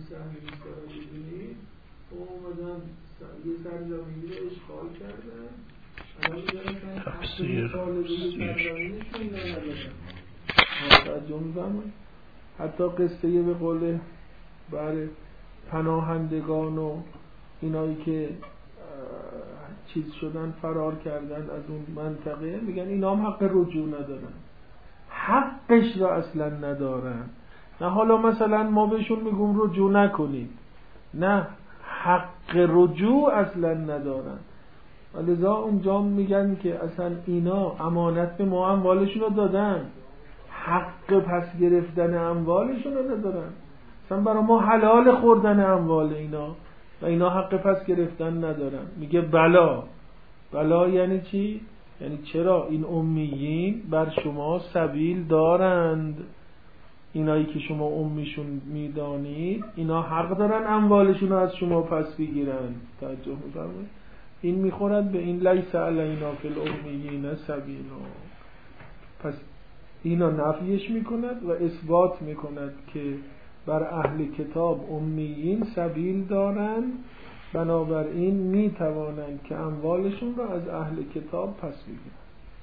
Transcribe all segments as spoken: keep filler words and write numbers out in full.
سهم نیست داره ببینید اومدن یه سرزمینی رو اشغال کردن الان میگن حق طالبی سرزمینشون ندادن توجه می‌فرمایید حتی قصه به قول برای پناهندگان و اینایی که چیز شدن فرار کردن از اون منطقه میگن اینا هم حق رجوع ندارن حقش را اصلا ندارن نه حالا مثلا ما بهشون میگم رجوع نکنید نه حق رجوع اصلا ندارن ولذا اونجا میگن که اصلا اینا امانت به ما اموالشون رو دادن حق پس گرفتن اموالشون رو ندارن اصلا برای ما حلال خوردن اموال اینا و اینا حق پس گرفتن ندارن میگه بلا بلا یعنی چی؟ یعنی چرا این امیین بر شما سبیل دارند اینایی که شما امیشون میدانید اینا حق دارن اموالشون رو از شما پس بگیرن توجه می‌فرمایید این میخورد به این لیس علینا فی الامیین سبیل پس اینا نفیش میکند و اثبات میکند که بر اهل کتاب امیین سبیل دارند بنابراین میتوانند که اموالشون را از اهل کتاب پس بگیرند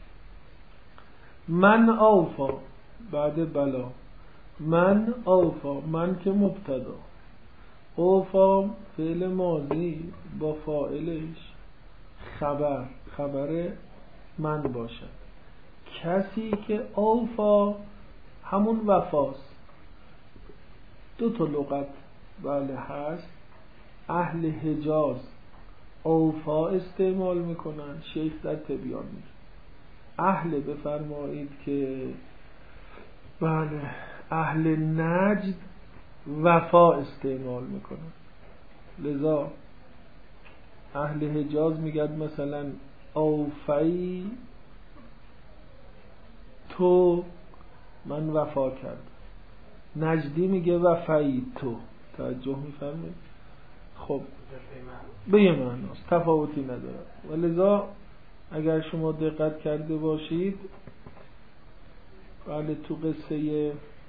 من اوفا بعد بلا من اوفا من که مبتدا اوفا فعل ماضی با فاعلش خبر خبر من باشد کسی که اوفا همون وفاست دو تا لغت بله هست اهل حجاز اوفا استعمال میکنن شیخ در تبیان میگه اهل بفرمایید که بله اهل نجد وفا استعمال میکنن لذا اهل حجاز میگن مثلا اوفی تو من وفا کرد نجدی میگه وفی تو توجه میفرمایید خب به یه معناست تفاوتی نداره ولذا اگر شما دقت کرده باشید بله تو قصه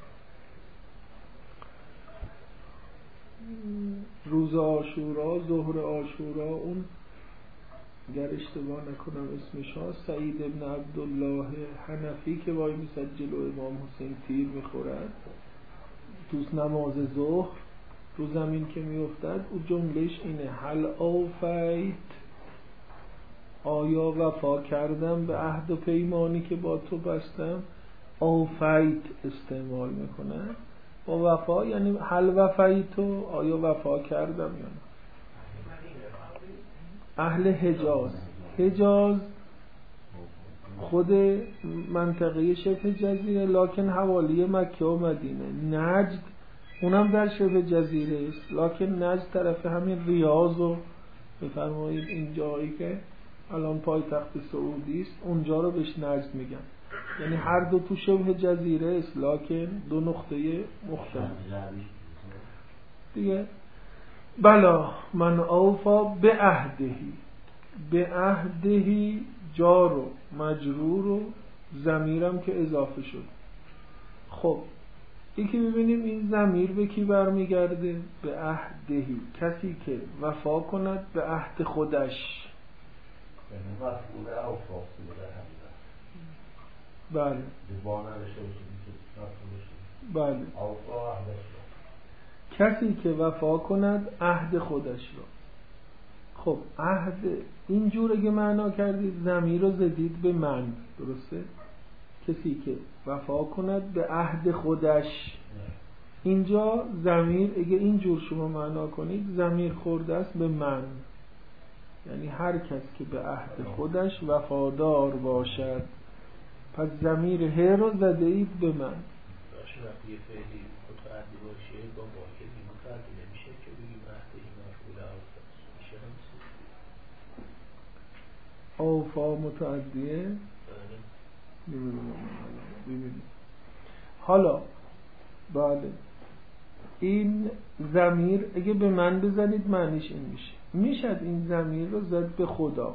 روز عاشورا ظهر عاشورا اون اگر اشتباه نکنم اسمش ها سعید ابن عبدالله حنفی که وای میسد جلو امام حسین تیر میخورد توس نماز ظهر رو زمین که میافتد او جملهش اینه هل اوفیت آیا وفا کردم به عهد و پیمانی که با تو بستم اوفیت استعمال میکنه با وفا یعنی هل وفیتو آیا وفا کردم یا نه اهل حجاز حجاز خود منطقه شبه جزیره لکن حوالی مکه و مدینه نجد اونم در شبه جزیره است لکن نجد طرف همین ریاض و بفرمایید این جایی که الان پایتخت سعودی است اونجا رو بهش نجد میگن یعنی هر دو تو شبه جزیره است لکن دو نقطه مختلف دیگه بلا من اوفا به عهدهی به عهدهی جار و مجرور و ضمیرم که اضافه شد خب یکی ببینیم این ضمیر به کی برمیگرده به عهدهی کسی که وفا کند به عهد خودش بله بله کسی که وفا کند عهد خودش را خب عهد اینجور اگه معنا کردید ضمیر رو زدید به من درسته کسی که وفا کند به عهد خودش اینجا ضمیر اگه اینجور شما معنا کنید ضمیر خورده است به من یعنی هر کس که به عهد خودش وفادار باشد پس ضمیر ه رو زده اید به من باشه وقتی یه فعلی متعدی باشه با واحدی متعدی نمیشه که بگیم عهد این مفعول میشه اوفا متعدیه ببینید حالا بله این ضمیر اگه به من بزنید معنیش این میشه میشد این ضمیر رو زد به خدا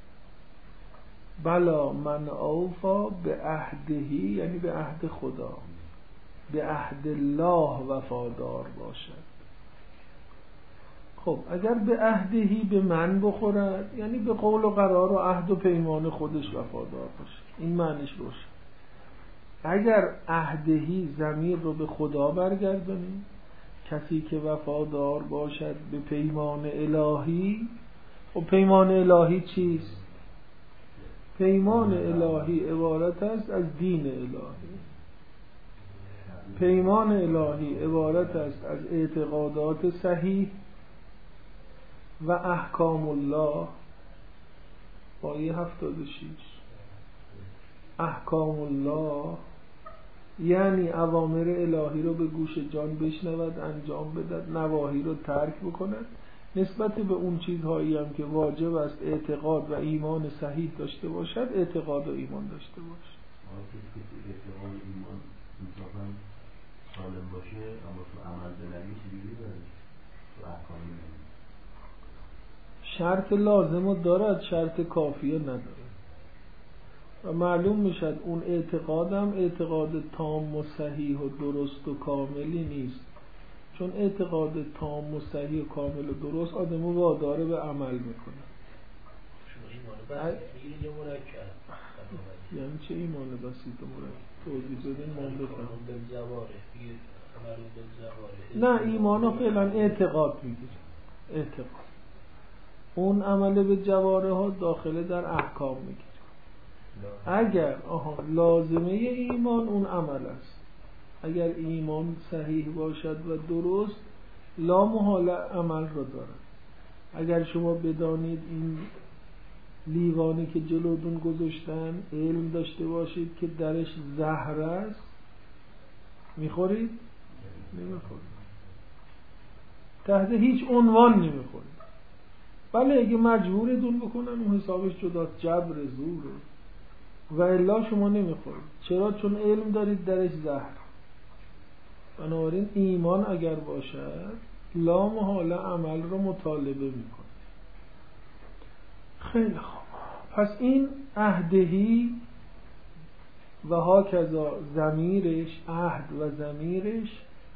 بلا من اوفا به عهدهی یعنی به عهد خدا به عهد الله وفادار باشد خب اگر به عهدهی به من بخورد یعنی به قول و قرار و عهد و پیمان خودش وفادار باشه، این معنیش روشه. اگر عهدهی ضمیر رو به خدا برگردونیم، کسی که وفادار باشد به پیمان الهی. و پیمان الهی چیست؟ پیمان الهی عبارت است از دین الهی. پیمان الهی عبارت است از اعتقادات صحیح و احکام الله. آیه هفتاد و شش. احکام الله یعنی اوامر الهی رو به گوش جان بشنود، انجام بدهد، نواهی رو ترک بکند. نسبت به اون چیزهایی هم که واجب است اعتقاد و ایمان صحیح داشته باشد، اعتقاد و ایمان داشته باشد. اعتقاد و ایمان انصافاً سالم باشه اما تو عمل بنوی چیزی داره، تو احکامی نمید. شرط لازم رو دارد، شرط کافیه نداره. و معلوم میشد اون اعتقادم اعتقاد تام و صحیح و درست و کاملی نیست، چون اعتقاد تام و صحیح و کامل و درست آدمو وادار به عمل میکنه. یعنی چه ایمان بسیط و مرکب؟ توضیح بدین من بفهم. نه ایمانو فعلا اعتقاد میگیره، اعتقاد. اون عمل به جواره ها داخله در احکام میگیره. اگر آها لازمه ایمان اون عمل است، اگر ایمان صحیح باشد و درست لا محاله عمل رو دارد. اگر شما بدانید این لیوانی که جلودون گذاشتن علم داشته باشید که درش زهر است، میخورید؟ نمیخورید. تحت هیچ عنوان نمیخورید. بله اگه مجبورتون بکنن اون حسابش جداست، جبر زوره، و الا شما نمیخورید. چرا؟ چون علم دارید درش زهر. بنابراین ایمان اگر باشد لا محاله عمل رو مطالبه میکنه. خیلی خوب. پس این عهدهی و ها کذا ضمیرش، عهد و ضمیرش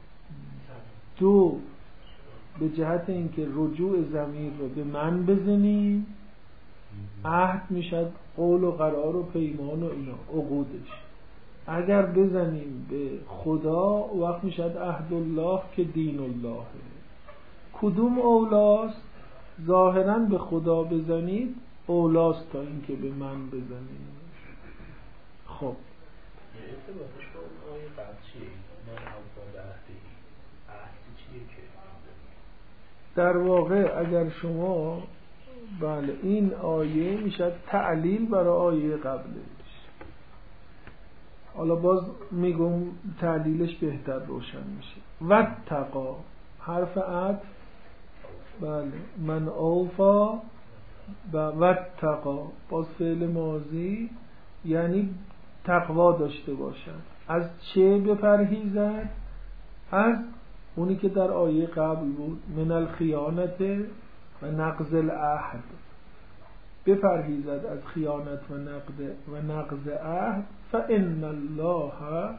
دو به جهت اینکه رجوع ضمیر رو به من بزنیم، عهد میشد قول و قرار و پیمان و اینا عقودش. اگر بزنیم به خدا وقت میشد عهد الله که دین الله. کدوم اولاست؟ ظاهرا به خدا بزنید اولاست تا اینکه به من بزنید. خب ارتباطش با اون آیه قبل چیه؟ من اوفا به عهدی عهد چیه که در واقع اگر شما بله این آیه میشد تعلیل برای آیه قبلش. حالا باز میگم تعلیلش بهتر روشن میشه. واتقا حرف عطف، بله من اوفا و واتقا باز فعل ماضی یعنی تقوا داشته باشد. از چه بپرهیزد؟ از اونی که در آیه قبل بود، من الخیانت و نقض العهد. بپرهیزد از خیانت و نقض و نقض عهد. فإن الله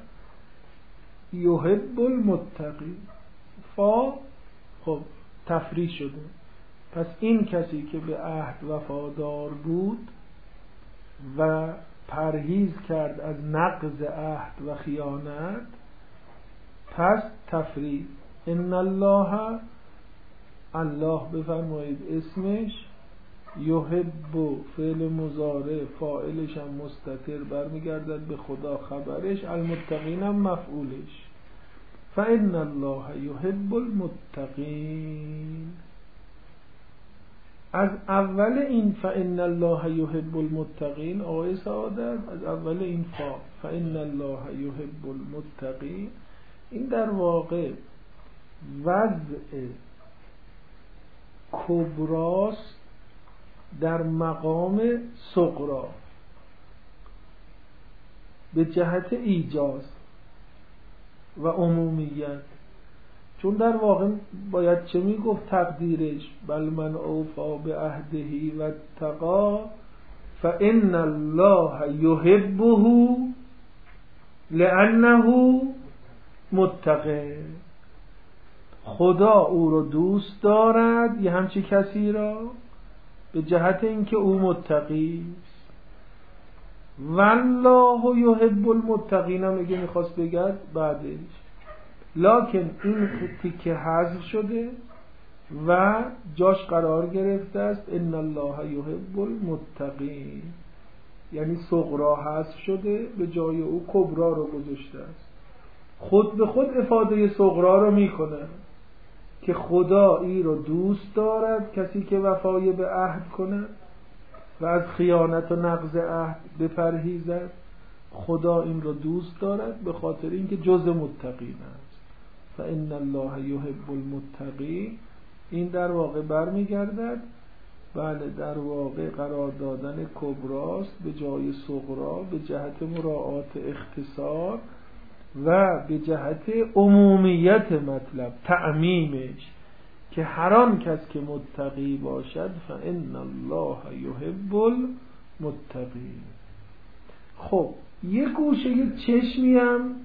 یحب المتقین. فا خب تفریح شده. پس این کسی که به عهد وفادار بود و پرهیز کرد از نقض عهد و خیانت، پس تفریح. ان الله، الله بفرمایید اسمش، یحب فعل مضارع فاعلش هم مستتر برمیگردد به خدا، خبرش المتقین هم مفعولش. فإن الله یحب المتقین. از اول این فإن الله یحب المتقین آقای سعادت، از اول این فا فإن الله یحب المتقین، این در واقع وضع کبراست در مقام صغرا به جهت ایجاز و عمومیت. چون در واقع باید چه میگفت تقدیرش؟ بل من اوفا به عهدهی و اتقا فإن الله یحبه لأنه متقی. خدا او رو دوست دارد یه همچی کسی را به جهت اینکه او متقی است. والله یحب المتقین هم میگه میخواست بگد بعدش، لکن این تیکه حذف شده و جاش قرار گرفته است ان الله یحب المتقین، یعنی صغرا حذف شده به جای او کبرا رو گذاشته است. خود به خود افاده صغرا رو میکنه که خدا ای رو دوست دارد کسی که وفای به عهد کند و از خیانت و نقض عهد بپرهیزد. خدا این رو دوست دارد به خاطر اینکه جز متقین است. فان الله یحب المتقین، این در واقع برمیگردد بله در واقع قرار دادن کبراست به جای صغرا به جهت مراعات اختصار و به جهت عمومیت مطلب تعمیمش که هر آن کس که متقی باشد فان الله یحب المتقین. خب یه گوشه یه چشمی هم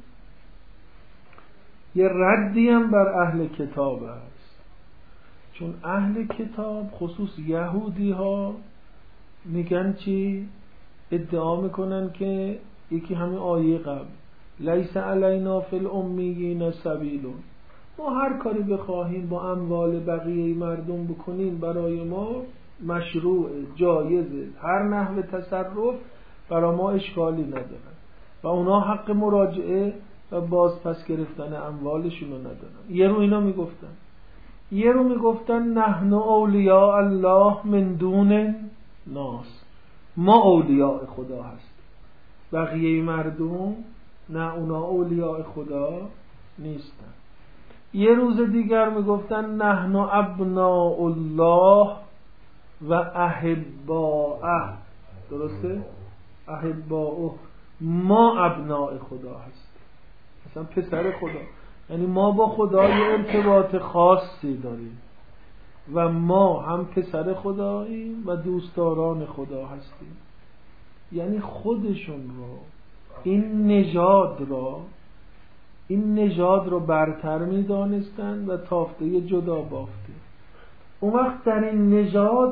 یه ردی هم بر اهل کتاب است، چون اهل کتاب خصوص یهودی ها میگن چی؟ ادعا میکنن که یکی همین آیه قبل لیس علینا فی الامیین سبیل، ما هر کاری بخواهیم با اموال بقیه مردم بکنیم برای ما مشروع جایزه، هر نحو تصرف برای ما اشکالی نداره و اونا حق مراجعه و باز پس گرفتن اموالشون رو ندارن. یه رو اینا میگفتن، یه رو میگفتن نحن اولیاء الله من دون ناس، ما اولیاء خدا هست، بقیه مردم نه، اونا اولیاء خدا نیستن. یه روز دیگر میگفتن نحن ابناء الله و احباءه، درسته؟ احباءه، ما ابناء خدا هست، مثلا پسر خدا، یعنی ما با خدا یه ارتباط خاصی داریم و ما هم پسر خداییم و دوستداران خدا هستیم. یعنی خودشون رو این نژاد را این نژاد رو برتر می دانستن و تافته جدا بافته. اون وقت در این نژاد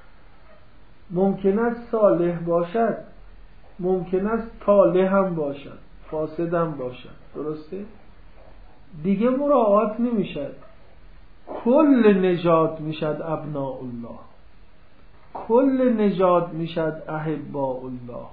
ممکن است صالح باشد، ممکن است طالح هم باشد، فاسد هم باشد، درسته؟ دیگه مراعات نمی شد، کل نژاد می شد ابناء الله، کل نژاد می شد احباء الله،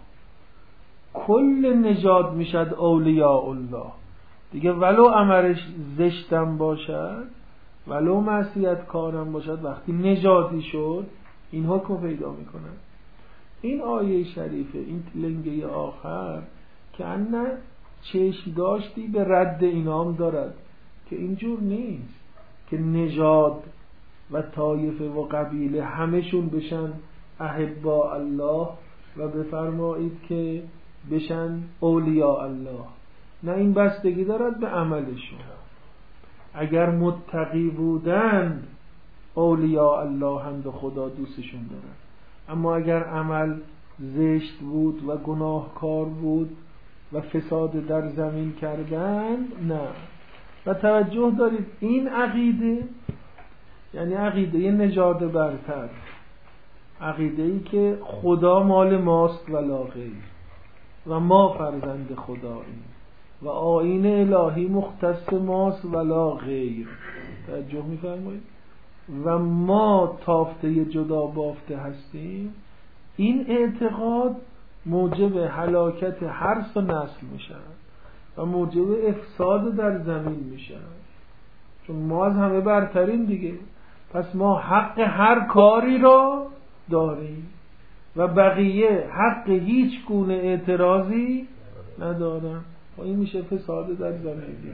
کل نژاد می شد اولیاء الله. دیگه ولو عملش زشتم باشد، ولو معصیت کارم باشد، وقتی نژادی شد این حکم پیدا می کند. این آیه شریفه، این لنگه آخر که انه چشم داشتی به رد اینام دارد که اینجور نیست که نژاد و طایفه و قبیله همشون بشن احباء الله و بفرمایید که بشن اولیاء الله. نه، این بستگی دارد به عملشون. اگر متقی بودن اولیاء الله هم به خدا دوستشون دارن، اما اگر عمل زشت بود و گناهکار بود و فساد در زمین کردن نه. و توجه دارید این عقیده یعنی عقیده ی نژاد برتر، عقیده ای که خدا مال ماست ولا غیر و ما فرزند خداییم و آیین الهی مختص ماست ولا غیر، توجه می‌فرمایید، و ما تافته جدا بافته هستیم. این اعتقاد موجب هلاکت حرث و نسل میشه و موجب افساد در زمین میشه، چون ما از همه برترین دیگه. پس ما حق هر کاری را داریم و بقیه حق هیچ گونه اعتراضی ندارن. و این میشه فساد در زمین دیگه.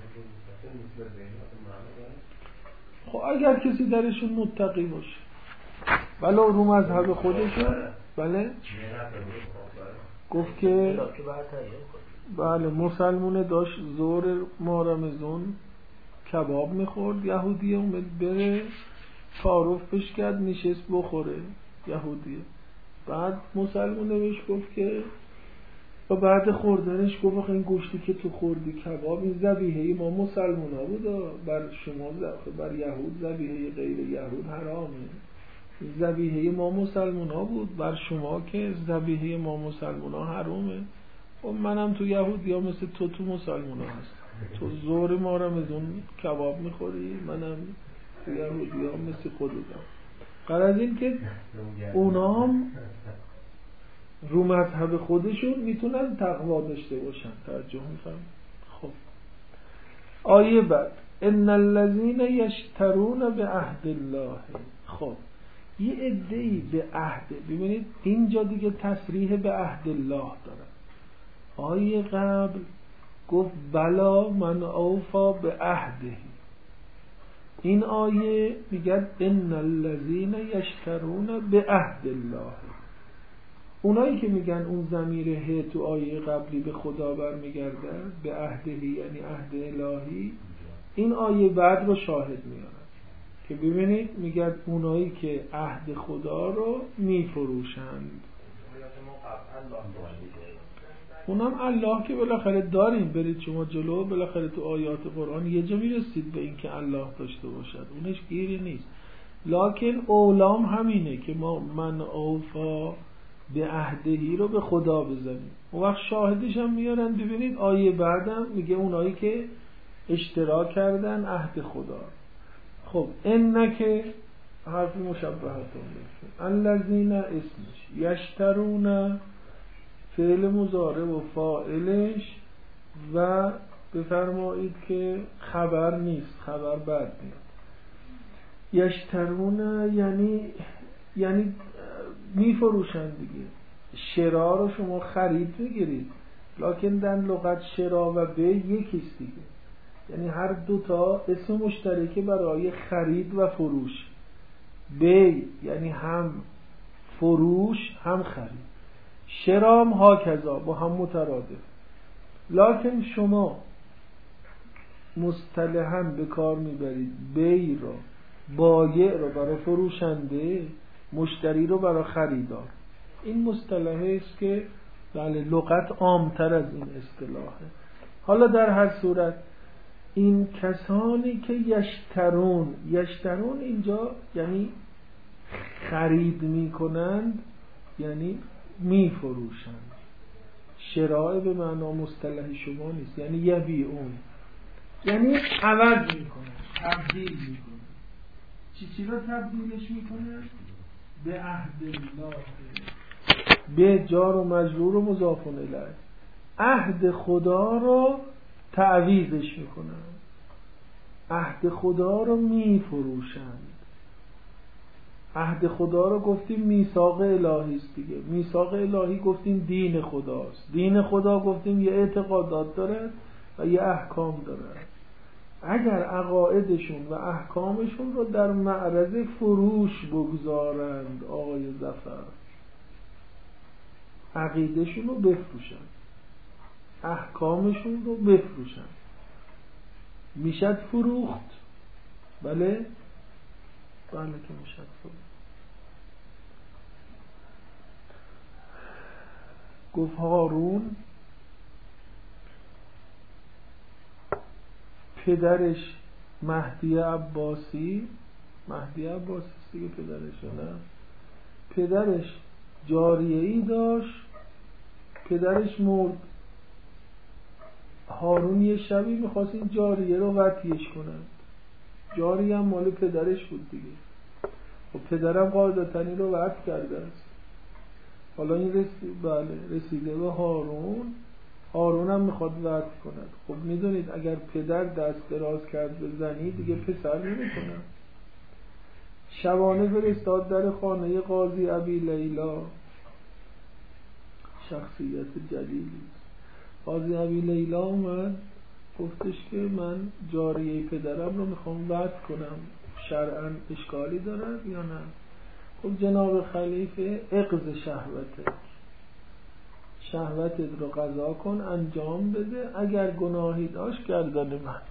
خب اگر کسی درشون متقی باشه ولو رو مذهب خودشون، بله گفت که بله مسلمونه داشت زور ما رمزون کباب میخورد، یهودیه اومد بره تعارف بش کرد، نشست بخوره یهودیه. بعد مسلمونه بهش گفت که و بعد خوردنش گفت این گوشتی که تو خوردی کباب، این ذبیحه ما مسلمان ها بود، بر شما بر یهود ذبیحه غیر یهود حرامه. ذبیحه ما مسلمان ها بود، بر شما که ذبیحه ما مسلمان ها حرامه. و منم تو یهودی ها مثل تو تو مسلمان ها هست. تو زور ما رو از اون کباب میخوری، منم تو یهودی ها مثل خودتم. قرار این که اونا هم رو مذهب خودشون میتونن تقوا داشته باشن. توجه میکنم. خب آیه بعد ان الذين یشترون بعهد الله. خب یه عده‌ای به عهد، ببینید اینجا دیگه تصریح به عهد الله داره. آیه قبل گفت بلا من اوفا به عهده. این آیه میگه ان الذين یشترون بعهد الله. اونایی که میگن اون ضمیر ه تو آیه قبلی به خدا برمیگرده، به عهدهی یعنی عهد الهی، این آیه بعد رو شاهد میارن که ببینید میگن اونایی که عهد خدا رو میفروشند. اونم الله که بالاخره داریم، برید شما جلو بالاخره تو آیات قرآن یه جا میرسید به این که الله داشته باشد، اونش گیری نیست. لکن اولام همینه که ما من اوفا به عهدهی رو به خدا بزنیم. اون وقت شاهدش هم میارن. ببینید آیه بعدم میگه اونایی که اشتراک کردن عهد خدا. خب انک حرف مشبهتون بشه. الذین اسمش، یشترون فعل مضارع و فاعلش، و بفرمایید که خبر نیست، خبر بعد میاد. یشترون یعنی یعنی میفروشن دیگه. شرا رو شما خرید میگیرید، لکن در لغت شرا و بی یکیست دیگه. یعنی هر دوتا اسم مشترکه برای خرید و فروش. بی یعنی هم فروش هم خرید. شرام ها کذا با هم مترادف. لکن شما مصطلحاً به کار میبرید بی رو، بایع رو برای فروشنده، مشتری رو برای خریدار. این مصطلحه است که بله لغت عامتر از این اصطلاحه. حالا در هر صورت این کسانی که یشترون، یشترون اینجا یعنی خرید میکنند، یعنی میفروشند. شراء به معنا مصطلح شما نیست، یعنی یبیعون، یعنی عوض میکنند، تبدیل میکنند. چی چی رو تبدیلش میکنند؟ به عهد الله، به جار و مجرور و مضاف الیه. عهد خدا رو تعویضش میکنند، عهد خدا رو میفروشند. عهد خدا رو گفتیم میثاق الهی است دیگه. میثاق الهی گفتیم دین خداست. دین خدا گفتیم یه اعتقادات داره و یه احکام داره. اگر عقایدشون و احکامشون رو در معرض فروش بگذارند آقای ظفر، عقیدشون رو بفروشند، احکامشون رو بفروشند، میشد فروخت. بله بله که میشد فروخت. گفت هارون پدرش مهدی عباسی، مهدی عباسی دیگه پدرش، نه پدرش جاریه‌ای داشت، پدرش مرد. هارون یه شبی میخواست این جاریه رو قطعیش کنند. جاریه هم مال پدرش بود دیگه. و پدرم قاعدتاً رو وقت کرده است. حالا این رسید بله رسیده به هارون. هارون هم میخواد وقت کند. خب میدونید اگر پدر دست دراز کرد به زنی دیگه پسر نمیکنه. شبانه فرستاد در خانه قاضی ابی لیلا، شخصیت جلیلی. قاضی ابی لیلا اومد گفتش که من جاریه پدرم رو میخوام وقت کنم، شرعاً اشکالی دارد یا نه؟ خب جناب خلیفه اقض شهوته، شهوتت رو قضا کن، انجام بده، اگر گناهی داشت گردن من.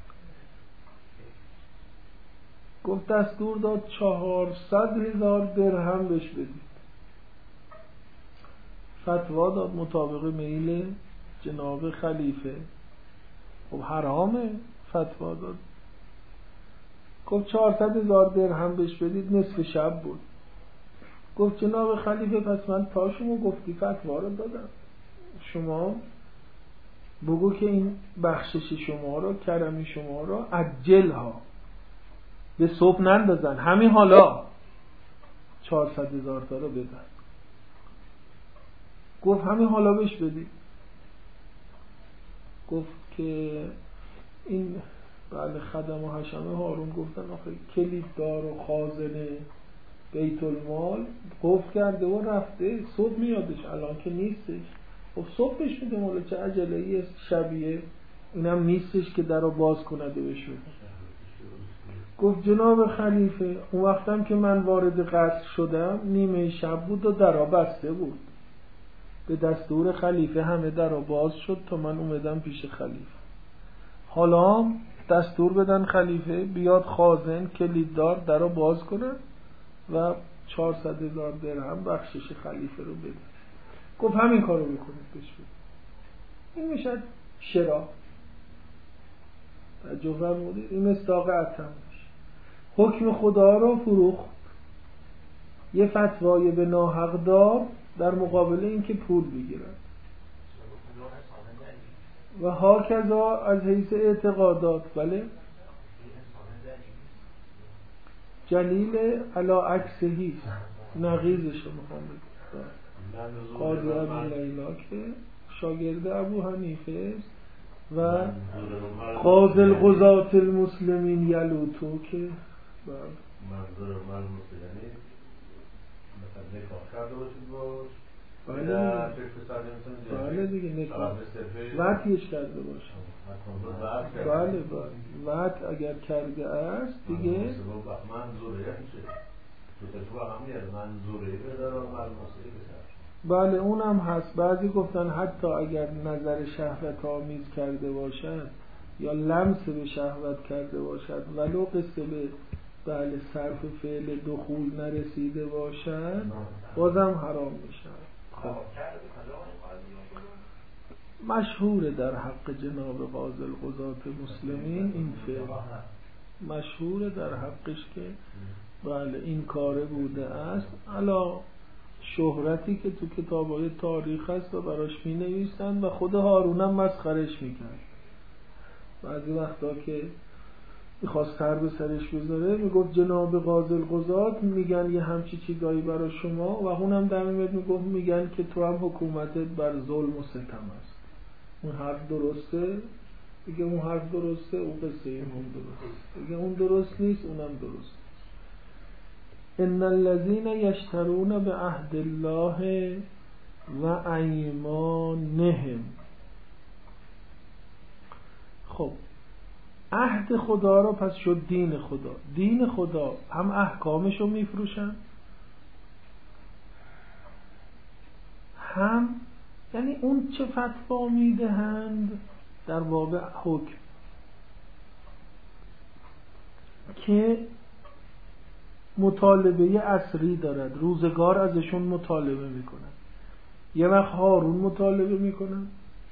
گفت دستور داد چهارصد هزار درهم بهش بدید. فتوا داد مطابق میل جناب خلیفه خب حرامه فتوا داد. گفت چهارصد هزار درهم بهش بدید، نصف شب بود. گفت جناب خلیفه پس من تا شما گفتی فتوا رو دادم، شما بگو که این بخشش شما رو، کرمی شما رو عجل ها به صبح نندازن، همین حالا چهارصد هزار تا رو بدن. گفت همین حالا بهش بدید. گفت که این بله خدم و حشم هارون گفتن آخه کلیددار و خازن بیت المال گفت کرده و رفته، صبح میادش، الان که نیستش. خب صبح بهش میده، مولا چه عجله ای شبیه اینم نیستش که در رو باز کنده بشه. گفت جناب خلیفه اون وقتم که من وارد قصر شدم نیمه شب بود و در رو بسته بود، به دستور خلیفه همه در رو باز شد تا من اومدم پیش خلیفه. حالا دستور بدن خلیفه بیاد خازن کلیددار در رو باز کنه و چهارصد هزار درهم بخشش خلیفه رو بده. گفت همین کارو بکنید بهش بده. این میشه شرا جوهر مدیر، این مصداق اتم میشه. حکم خدا رو فروخت، یه فتوای به ناحق دار در مقابل اینکه پول بگیرد. و هاکذا از حیث اعتقادات. بله جلیل علا عکسهی نقیضش رو میخوام بگم. قاضی ابو لیلا که شاگرد ابو حنیفه است و قاضی القضات المسلمین یلوتو که منظور من یعنی مثلا نکاح کرده باشید باش بله دیگه نکاح وطیش کرده باشه. بله بله وط اگر کرده است دیگه منظوره بله اونم هست. بعضی گفتن حتی اگر نظر شهوت آمیز کرده باشد یا لمس به شهوت کرده باشد ولو قصه به بله صرف فعل دخول نرسیده باشد بازم حرام میشن. خب مشهور در حق جناب قاضی القضات مسلمین این فعل مشهور در حقش که بله این کاره بوده است، علا شهرتی که تو کتابای تاریخ هست و براش می نویسن و خود هارون هم مسخرش میکرد. بعضی وقتا که میخواست سر به سرش بذاره میگفت جناب قاضی القضات میگن یه همچی چیزایی برای شما و اونم در میاد میگفت میگن که تو هم حکومتت بر ظلم و ستم است. اون حرف درسته؟ دیگه اون حرف درسته، اون قصه این هم درسته. دیگه اون درست نیست، اونم درست. ان الذين يشترون بعهد الله و ایمانهم. خب عهد خدا رو پس شد دین خدا. دین خدا هم احکامش رو میفروشن هم یعنی اون چه فتوا میدهند در باب حکم که مطالبه عصری دارد، روزگار ازشون مطالبه میکنن. یه وقت هارون مطالبه میکنن،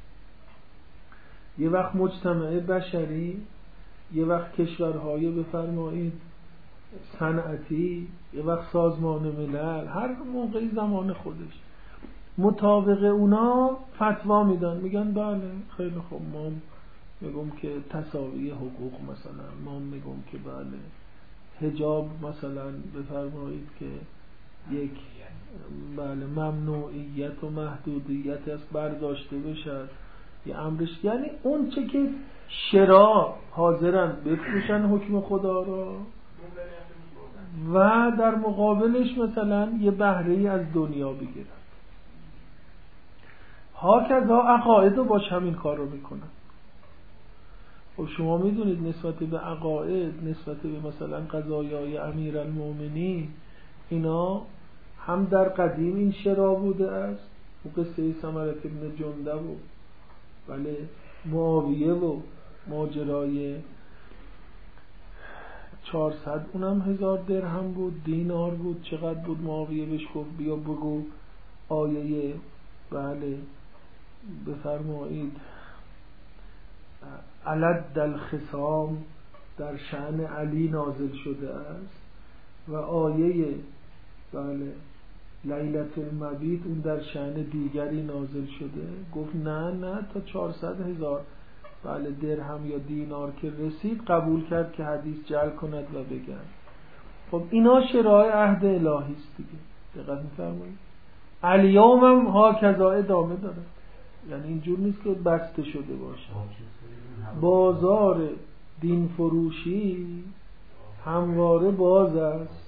یه وقت مجتمع بشری، یه وقت کشورهای بفرمایید صنعتی، یه وقت سازمان ملل، هر موقعی زمان خودش مطابق اونا فتوا میدن. میگن بله خیلی خوب ما میگم که تساوی حقوق مثلا، ما میگم که بله حجاب مثلا بفرمایید که یک بله ممنوعیت و محدودیت است برداشته بشد یه امرش. یعنی اون چه که شرع حاضرن بفروشن حکم خدا را و در مقابلش مثلا یه بهره‌ای از دنیا بگیرن. هاکذا عقاید رو باش همین کار رو میکنن. و شما میدونید نسبت به عقاید، نسبت به مثلا قضایای امیرالمومنین، اینا هم در قدیم این شرع بوده است و قصه ثمرة ابن جندب و بله معاویه و ماجرای چهارصد اونم هزار درهم بود، دینار بود، چقدر بود. معاویه بهش گفت بیا بگو آیه بله بفرمایید علد الخصام در شأن علی نازل شده است و آیه بله لیلة المبیت اون در شأن دیگری نازل شده. گفت نه نه تا چهارصد هزار بله درهم یا دینار که رسید قبول کرد که حدیث جعل کند و بگن. خب اینا شرایع عهد الهی است دیگه. دقت می‌فرمایید الیوم هم ها کذا ادامه داره، یعنی اینجور نیست که بسته شده باشه. بازار دین فروشی همواره باز است.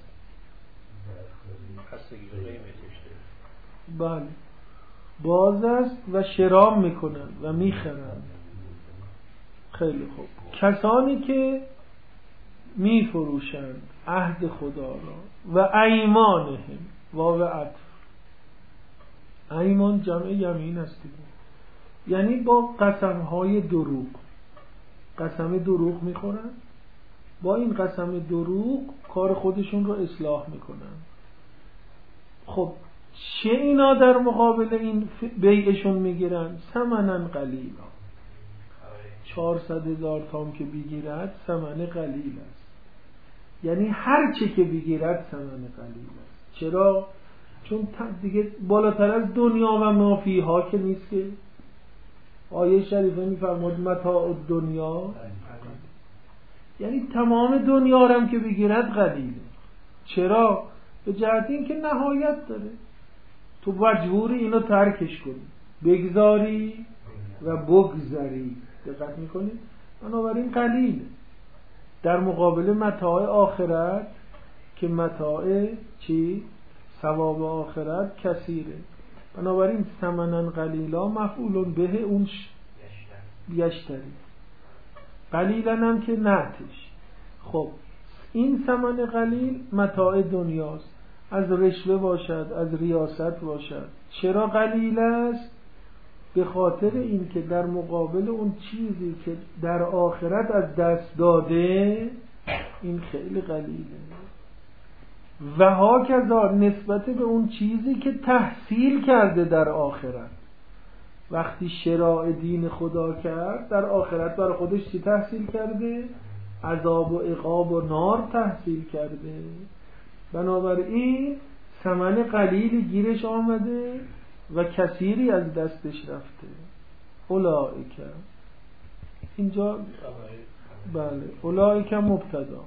بله باز است و شرام میکنن و میخرن. خیلی خوب. کسانی که میفروشند عهد خدا را و ایمانهم واو عطف، ایمان جمع یمین است دیگه، یعنی با قسمهای دروغ قسم دروغ میخورن، با این قسم دروغ کار خودشون رو اصلاح میکنن. خب چه اینا در مقابل این بیعشون میگیرن؟ ثمنن قلیلا، چهارصد هزار تام که بگیرد ثمن قلیل است، یعنی هر چی که بگیرد ثمن قلیل است. چرا؟ چون دیگه بالاتر از دنیا و مافیها که نیست که. آیه شریفه میفرماد متاع دنیا، یعنی تمام دنیا رو هم که بگیرد قلیله. چرا؟ به جهت این که نهایت داره، تو مجبوری اینو ترکش کنی، بگذاری و بگذری. دقت میکنی؟ بنابراین قلیله در مقابل متاع آخرت که متاع چی؟ ثواب آخرت کثیره. بنابراین ثمنن قلیلا مفعول به اون یشتری، قلیلا هم که نعتش. خب این ثمن قلیل متاع دنیاست، از رشوه باشد، از ریاست باشد. چرا قلیل است؟ به خاطر این که در مقابل اون چیزی که در آخرت از دست داده این خیلی قلیله. و ها کذا نسبت به اون چیزی که تحصیل کرده در آخرت. وقتی شراع دین خدا کرد در آخرت برای خودش چی تحصیل کرده؟ عذاب و عقاب و نار تحصیل کرده. بنابراین ثمن قلیلی گیرش آمده و کثیری از دستش رفته. اولئک اینجا بله اولئک مبتدا،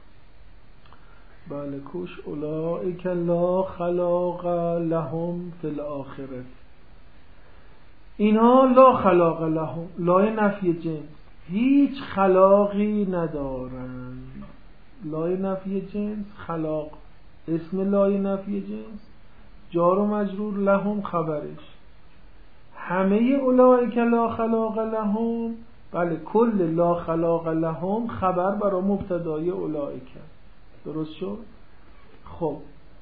بله کوش اولئک لا خلاق لهم فی الاخره، اینها لا خلاق لهم، لای نفی جنس، هیچ خلاقی ندارند. لای نفی جنس خلاق اسم لای نفی جنس، جار و مجرور، لهم خبرش. همه اولئک لا خلاق لهم، بله کل لا خلاق لهم خبر برای مبتدای اولئک. درست شد؟ خب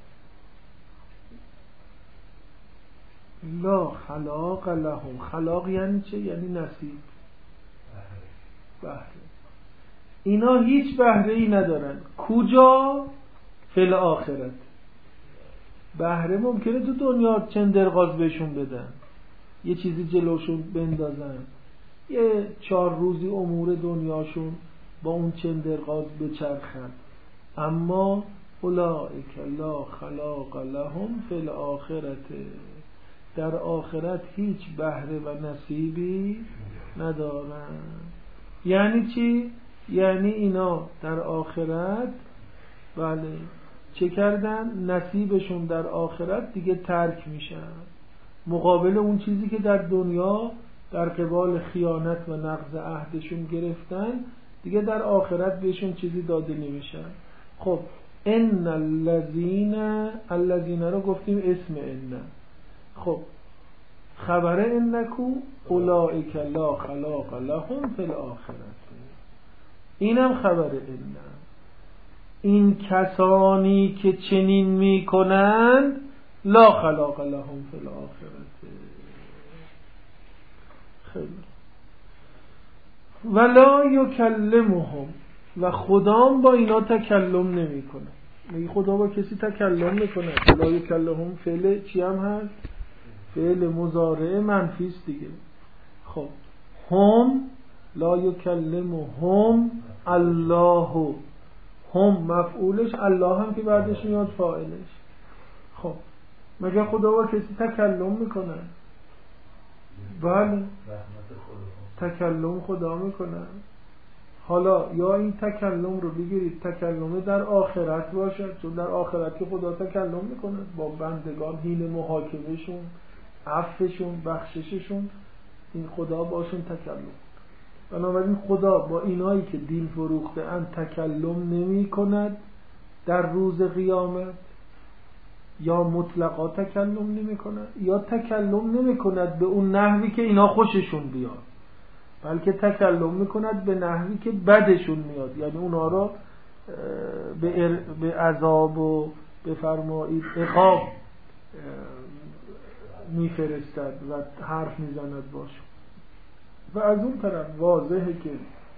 لا خلاق لهم، خلاق یعنی چه؟ یعنی نصیب، بهره. اینا هیچ بهره ای ندارن. کجا؟ فی الاخرت. بهره ممکنه تو دنیا چندرغاز بهشون بدن، یه چیزی جلوشون بندازن، یه چهار روزی امور دنیاشون با اون چندرغاز بچرخن، اما اولئک لا خلاق لهم فی الاخرت، در آخرت هیچ بهره و نصیبی ندارن. یعنی چی؟ یعنی اینا در آخرت بله چه کردن؟ نصیبشون در آخرت دیگه ترک میشن، مقابل اون چیزی که در دنیا در قبال خیانت و نقض عهدشون گرفتن دیگه در آخرت بهشون چیزی داده نمیشن. خب ان الذین، الذین رو گفتیم اسم ان، خب خبر انکو اولئک لا خلاق لهم فی الاخرت، اینم خبر ان. این کسانی که چنین میکنند لا خلاق لهم فی الاخرت. خیلی ولا یکلمهم، و خدا با اینا تکلم نمیکنه. میگه خدا با کسی تکلم میکنه. لا یکلمهم فعل چی هم هست؟ فعل مضارع منفی است دیگه. خب هم لا یکلمهم الله، هم مفعولش، الله هم که بعدش میاد فاعلش. خب مگه خدا با کسی تکلم میکنه؟ بله تکلم خدا میکنه. حالا یا این تکلم رو بگیرید تکلم در آخرت باشد، چون در آخرت که خدا تکلم میکنه با بندگان، حین محاکمهشون، عفوشون، بخشششون، این خدا باشون تکلم. بنابراین خدا با اینایی که دین فروخته ان تکلم نمی کند در روز قیامت، یا مطلقا تکلم نمی کند یا تکلم نمی کند به اون نحوی که اینا خوششون بیاد، بلکه تکلم میکند به نحوی که بدشون میاد، یعنی اونا رو به, به عذاب و به فرمایید عقاب میفرستد و حرف میزند باشون. و از اون طرف واضحه که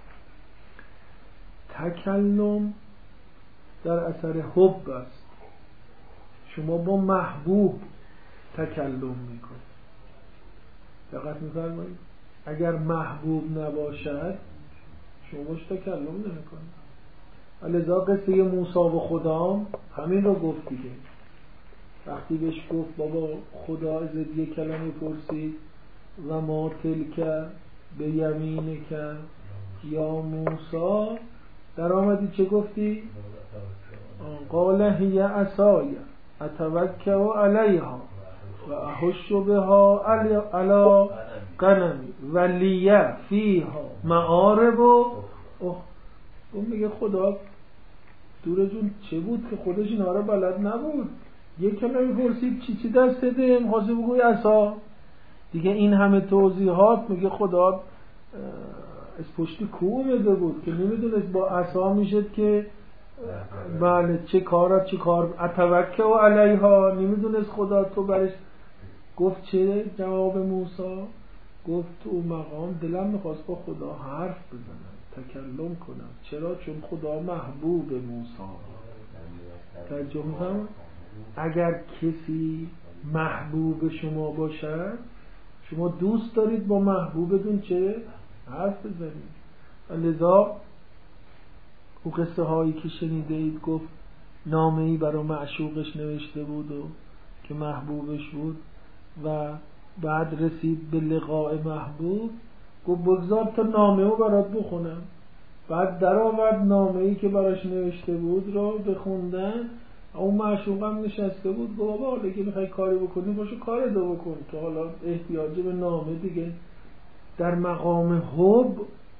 تکلم در اثر حب است. شما با محبوب تکلم میکنید، دقت می‌فرمایید. اگر محبوب نباشد شما باش تکلم نمی‌کنید. لذا قصه موسی و خدا همین رو گفت دیگه. وقتی بهش گفت بابا خدا ازت یه کلمه پرسید و ما تلک به یمینک یا موسی، در آمدی چه گفتی؟ قال هی عصای اتوکل علیها و احش بها علی غنمی و لی فیها معارب. اون میگه خدا دور جون چه بود که خودش اینا رو بلد نبود؟ یک کلمه پرسید چی چی دست ده، می‌خواسته بگوی عصا دیگه. این همه توضیحات میگه خدا از پشت کوه اومده بود که نمیدونست با عصا میشد که بله چه کارا چه کار اتوکل و علیها، نمیدونست خدا. تو برش گفت چه جواب موسی؟ گفت تو مقام دلم میخواست با خدا حرف بزنم، تکلم کنم. چرا؟ چون خدا محبوب موسی. ترجمه کنم اگر کسی محبوب شما باشد، شما دوست دارید با محبوبتون چه حرف بزنید. لذا او قصه هایی که شنیده اید گفت نامه ای برای معشوقش نوشته بود و که محبوبش بود و بعد رسید به لقاء محبوب، گفت بگذار تا نامه رو برات بخونم. بعد در آورد نامه ای که براش نوشته بود رو بخوندن. اون معشوقم نشسته بود، گفت بابا حالا که میخوای کاری بکنی باشو کار دو بکن، که حالا احتیاج به نامه دیگه. در مقام حب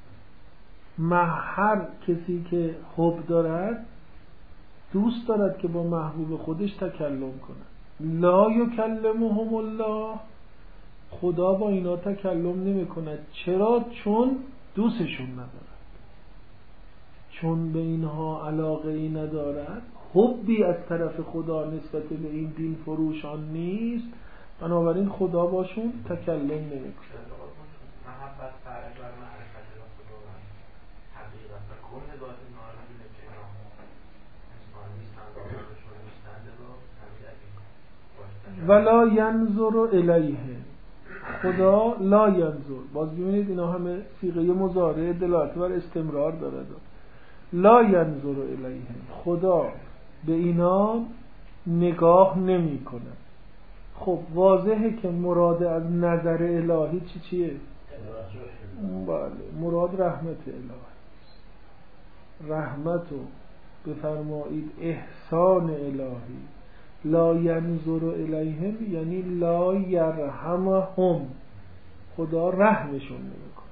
هر کسی که حب دارد دوست دارد که با محبوب خودش تکلم کنه. لا یکلمهم الله، خدا با اینا تکلم نمی کند. چرا؟ چون دوستشون ندارد، چون به اینها علاقه ای ندارد، حبی از طرف خدا نسبت به این دین فروشان نیست، بنابراین خدا باشون تکلم نمی کند. محبت فرج بر معرفت خدا و حقیقت و کل ذات نارمونه که انسان نیستند و خودشون نیستند رو ولا ینظر الیه. خدا لا ینظر، باز ببینید اینا همه صیغه مضارع دلالت بر استمرار داره. لا ینظر الیه، خدا به اینا نگاه نمی کنه. خب واضحه که مراد از نظر الهی چی چیه؟ بله مراد رحمت الهی. رحمت و بفرمایید احسان الهی. لا ینظر الیهم یعنی لا یرحمهم، خدا رحمشون نمیکنه.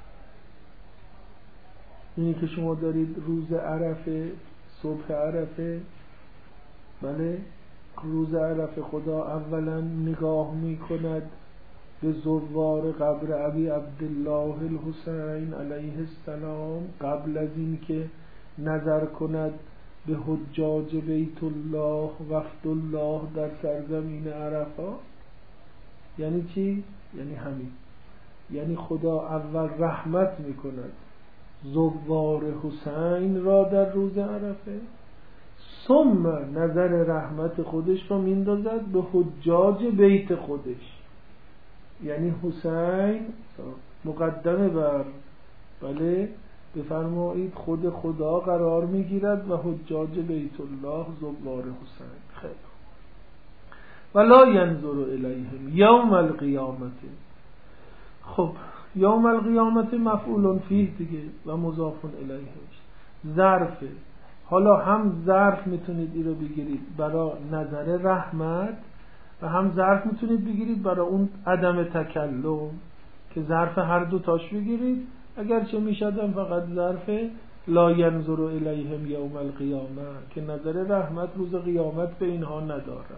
اینی که شما دارید روز عرفه، صبح عرفه، بله روز عرفه خدا اولا نگاه میکند به زوار قبر ابی عبدالله الحسین علیه السلام، قبل از این که نظر کند به حجاج بیت الله وفد الله در سرزمین عرفات. یعنی چی؟ یعنی همین، یعنی خدا اول رحمت میکند زوار حسین را در روز عرفه، ثم نظر رحمت خودش را میندازد به حجاج بیت خودش. یعنی حسین مقدمه بر بله بفرمایید خود خدا قرار میگیرد و حجاج بیت الله زوار حسین. خیلی ولا ینظر الیهم یوم القیامت. خب یوم القیامت مفعول فیه دیگه و مضاف الیه ظرفه. حالا هم ظرف میتونید این رو بگیرید برای نظر رحمت و هم ظرف میتونید بگیرید برای اون عدم تکلم که ظرف هر دو تاش بگیرید، اگرچه میشدم فقط ظرف لا ینظر الیهم یوم القیامه که نظر رحمت روز قیامت به اینها ندارد.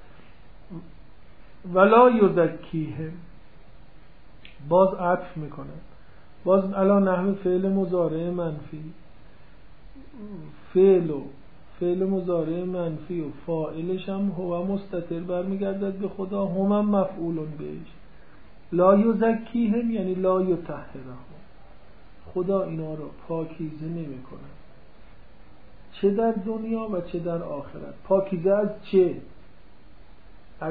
ولا یزکیهم باز عطف میکنه، باز الان نحو فعل مضارع منفی، فعل و فعل مضارع منفی و فاعلش هم هو مستتر برمیگردد به خدا، هم هم مفعول بهش. لا یزکیهم یعنی لا یطهرهم، خدا اینا رو پاکیزه نمی کنه چه در دنیا و چه در آخرت. پاکیزه از چه؟ از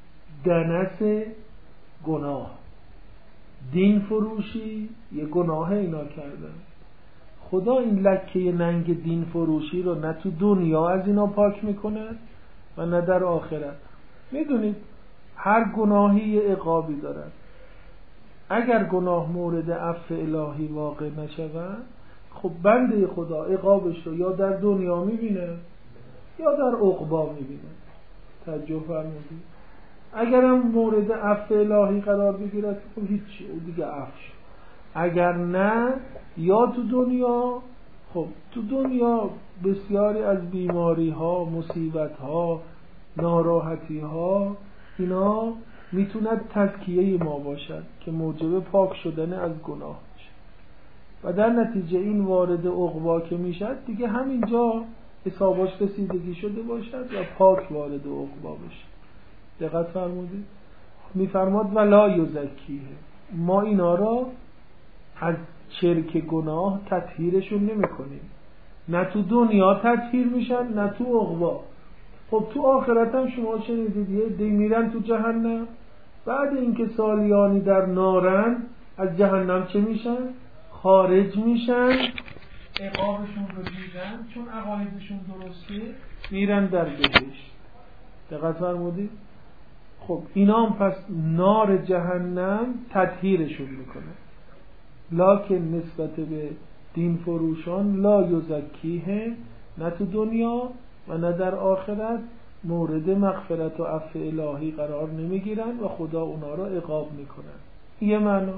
دنس گناه. دین فروشی یه گناه اینا کردن، خدا این لکه ننگ دین فروشی رو نه تو دنیا از اینا پاک میکنه و نه در آخرت. میدونید هر گناهی یه عقابی دارد. اگر گناه مورد عفو الهی واقع نشود، خب بنده خدا عقابش رو یا در دنیا میبینه یا در عقبا میبینه. توجه فرمودید؟ اگرم مورد عفو الهی قرار بگیرد خب هیچی، او دیگه عفو شد. اگر نه یا تو دنیا، خب تو دنیا بسیاری از بیماری ها، مصیبت ها، ناراحتی ها اینا میتوند تزکیه ما باشد که موجب پاک شدن از گناه میشه و در نتیجه این وارد عقبا که میشد دیگه همینجا حساباش رسیدگی شده باشد و پاک وارد عقبا بشه. دقت فرمودید؟ میفرماد ولا یزکیه، ما اینا را از چرک گناه تطهیرشون نمی کنیم، نه تو دنیا تطهیر میشن نه تو عقبا. خب تو آخرت هم شما شنیدید یه دی میرن تو جهنم، بعد اینکه سالیانی در نارن از جهنم چه میشن؟ خارج میشن، عقابشون رو دیدن چون عقایدشون درسته میرن در بهشت. دقت فرمودید؟ خب اینا هم پس نار جهنم تطهیرشون میکنه. لکن نسبت به دین فروشان لا یزکیه، نه تو دنیا و نه در آخرت مورد مغفرت و عفو الهی قرار نمیگیرن و خدا اونا را عقاب میکنن. یه معنا.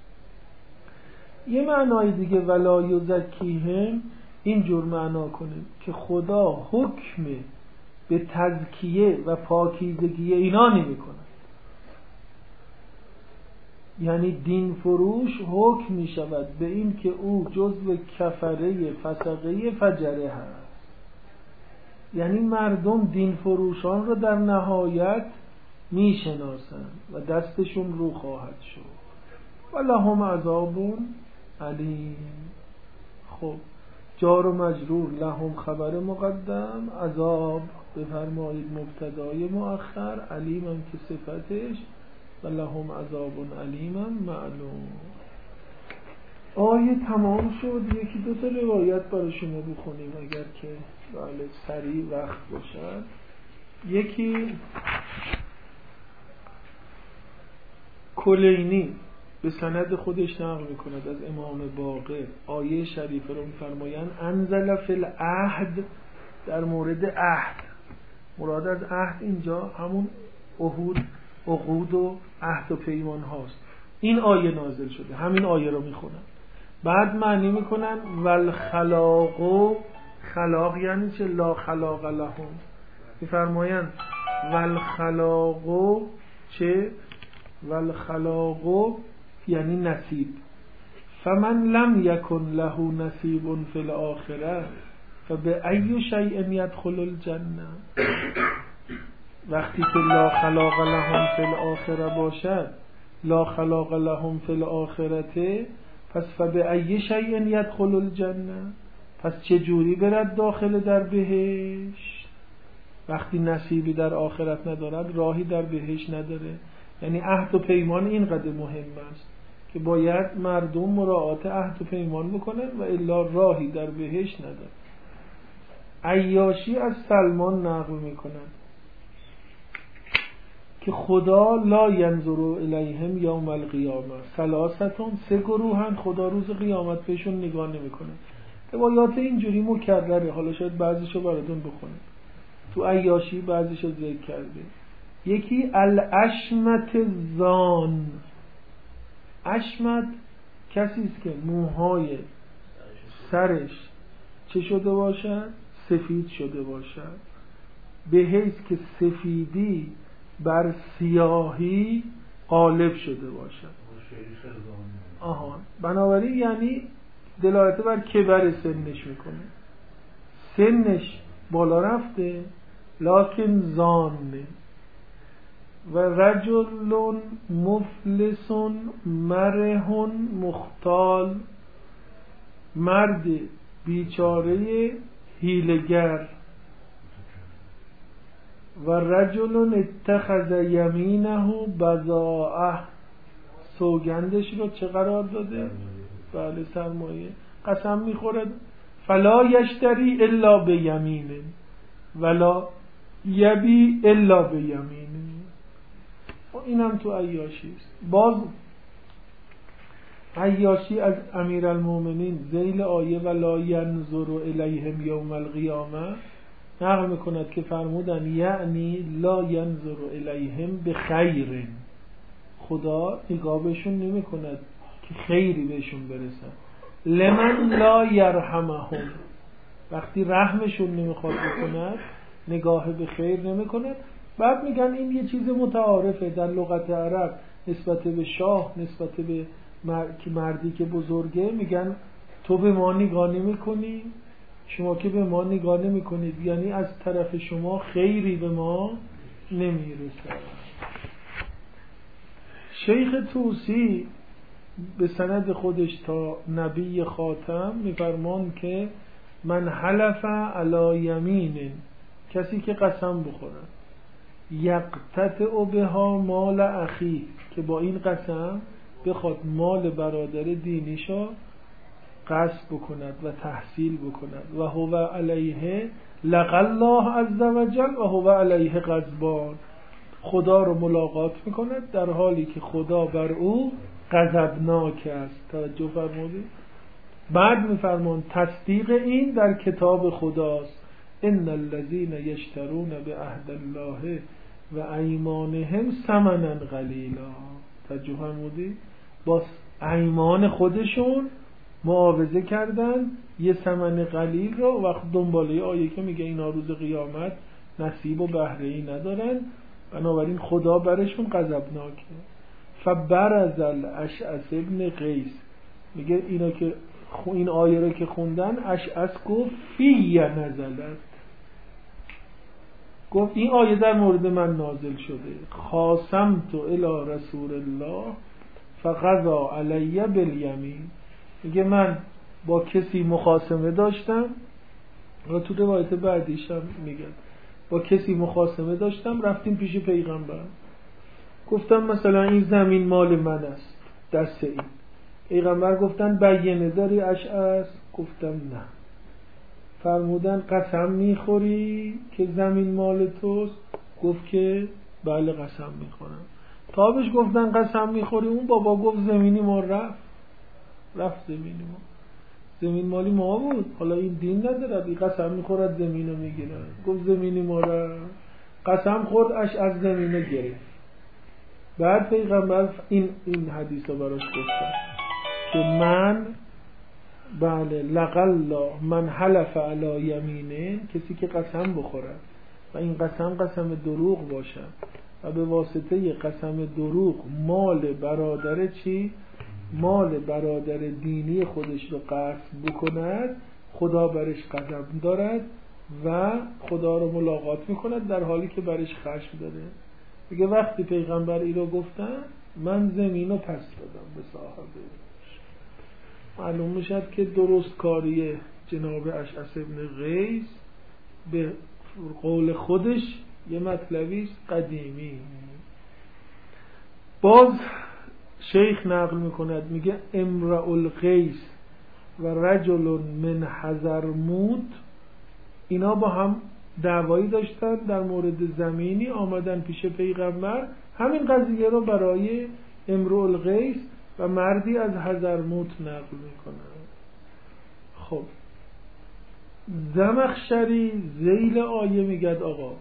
یه معنای دیگه ولا یزکیهم اینجور معنا کنیم که خدا حکم به تزکیه و پاکیزگی اینا نمی کنه. یعنی دین فروش حکم می شود به این که او جزو کفره فسقه فجره هست. یعنی مردم دین فروشان رو در نهایت می شناسن و دستشون رو خواهد شد. ولهم عذاب علیم. خب جار و مجرور لهم خبر مقدم، عذاب بفرمایید مبتدای مؤخر، علیم هم که صفتش و لهم عذاب علیم هم معلوم. آیه تمام شد. یکی دو تا روایت برای شما بخونیم اگر که بله سریع وقت باشد. یکی کلینی به سند خودش نقل میکند از امام باقر، آیه شریفه رو میفرمایند انزل فی العهد، در مورد عهد، مراد از عهد اینجا همون عهود، عقود و عهد و پیمان هاست. این آیه نازل شده، همین آیه رو میخونن، بعد معنی میکنن والخلاق، خلاق یعنی چه؟ لا خلاق لهم، میفرمایند والخلاق چه؟ والخلاق یعنی نصیب. فمن لم یکن له نصیب فی الاخره فبأی شیء یدخل الجنه. وقتی که لا خلاق لهم فی الاخره باشد، لا خلاق لهم فی الاخرته، پس فبأی شیء یدخل الجنه، پس چه جوری برد داخل در بهشت؟ وقتی نصیبی در آخرت ندارد راهی در بهشت نداره. یعنی عهد و پیمان اینقدر مهم است که باید مردم مراعات عهد و پیمان بکنن و الا راهی در بهشت نداره. عیاشی از سلمان نقل میکنن که خدا لا ینظر الیهم یوم القیامه ثلاثتون، سه گروهن خدا روز قیامت بهشون نگاه نمیکنه. روایات اینجوری مکرره، حالا شاید بعضیشو براتون بخونم. تو عیاشی بعضیشو ذکر کرده. یکی الاشمت زان. اشمت کسی است که موهای سرش چه شده باشد؟ سفید شده باشد، به حیث که سفیدی بر سیاهی غالب شده باشد. آها، بنابراین یعنی دلالت بر کبر سنش میکنه. سنش بالا رفته لکن زانه. و رجل مفلس مرهن مختال، مرد بیچاره حیله‌گر. و رجل اتخذ یمینه بضاعه، سوگندش رو چه قرار داده؟ بله سرمایه. قسم میخورد فلا یشتری الا بیمینه ولا یبی الا بیمینه. اینم تو عیاشی است. باز عیاشی از امیرالمومنین ذیل آیه ولا ینظر الیهم یوم القیامه نقل میکند که فرمودن یعنی لا ینظر الیهم بخیر، خدا نگاه بهشون نمی کند که خیری بهشون برسن. لمن لا یرحمهم، وقتی رحمشون نمیخواد بکند نگاه به خیر نمی کند. بعد میگن این یه چیز متعارفه در لغت عرب نسبت به شاه، نسبت به مردی که بزرگه، میگن تو به ما نگاه نمی کنی، شما که به ما نگاه نمی کنید، یعنی از طرف شما خیری به ما نمیرسه. شیخ طوسی به سند خودش تا نبی خاتم میفرمان که من حلف علی یمین، کسی که قسم بخوره، یقتطع بها مال اخی، که با این قسم بخواد مال برادر دینیشو قصد بکند و تحصیل بکند و هو علیه لقى الله عز وجل و هو علیه غضبان، خدا رو ملاقات میکند در حالی که خدا بر او غضبناک است. توجه فرمودید؟ بعد میفرمان تصدیق این در کتاب خداست. ان الذين یشترون بعهد الله و ایمانهم ثمنا قلیلا. توجه فرمودید؟ با ایمان خودشون معاوضه کردن یه ثمن قلیل رو، وقت دنباله آیه که میگه اینا روز قیامت نصیب و بهره ای ندارن، بنابراین خدا برشون غضبناکه. فبرز الاشعث ابن قیس، میگه اینا که این آیه رو که خوندن، اشعث گفت فی نزلت، گفت این آیه در مورد من نازل شده. خاصمت الی رسول الله فقضا علی بالیمین، میگه من با کسی مخاصمه داشتم، و تو روایت بعدیشم میگه با کسی مخاصمه داشتم، رفتیم پیش پیغمبر، گفتم مثلا این زمین مال من است، دست این. پیغمبر گفتن بیینه داری اشعث؟ گفتم نه. فرمودن قسم میخوری که زمین مال توست؟ گفت که بله قسم میخورم. تا بهش گفتن قسم میخوری، اون بابا گفت زمینی ما رفت رفت زمینی ما، زمین مالی ما بود، حالا این دین ندارد، این قسم میخورد زمین رو میگیرد. گفت زمینی ما رفت، قسم خورد اش از زمین رو گرفت. بعد پیغمبر این این حدیث رو براش گفتن که من بله لقى الله من حلف علی یمینه، کسی که قسم بخورد و این قسم قسم دروغ باشد و به واسطه قسم دروغ مال برادر چی؟ مال برادر دینی خودش رو قصد بکند، خدا برش غضب دارد و خدا رو ملاقات میکند در حالی که برش خشم داره. میگه وقتی پیغمبر این رو گفتن، من زمین رو پس دادم به صاحبه. معلوم میشد که درست کاری جناب اشعث ابن قیس به قول خودش یه مطلبی قدیمی. باز شیخ نقل میکند میگه امرؤ القیس و رجل من حضرموت اینا با هم دعوایی داشتن در مورد زمینی، آمدن پیش پیغمبر همین قضیه رو برای امرؤ القیس و مردی از حضرموت نقل میکنن. خب زمخشری ذیل آیه میگد آقا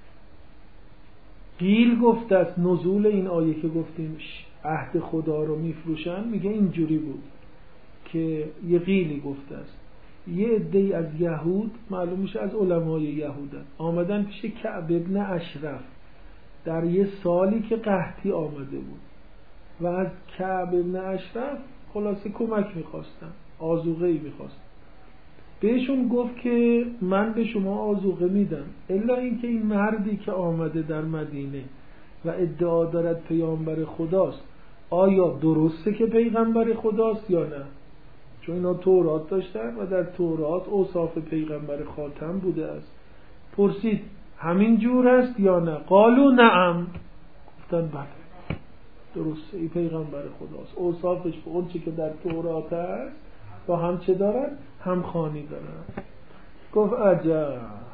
قیل گفته است نزول این آیه که گفتیم عهد خدا رو میفروشن، میگه اینجوری بود که یه قیلی گفته است یه عده‌ای از یهود، معلوم میشه از علمای یهودن، آمدن پیش کعب ابن اشرف در یه سالی که قحطی آمده بود و از کعب ابن اشرف خلاصه کمک میخواستن، آذوقه ای میخواستن. بهشون گفت که من به شما آذوقه میدم الا اینکه این مردی که آمده در مدینه و ادعا دارد پیامبر خداست آیا درسته که پیغمبر خداست یا نه؟ چون اینا تورات داشتن و در تورات اوصاف پیغمبر خاتم بوده است. پرسید همین جور است یا نه؟ قالوا نعم، گفتن بله درسته این پیغمبر خداست، اوصافش به اون چی که در تورات است با هم چه دارن؟ هم خوانی دارن. گفت عجب،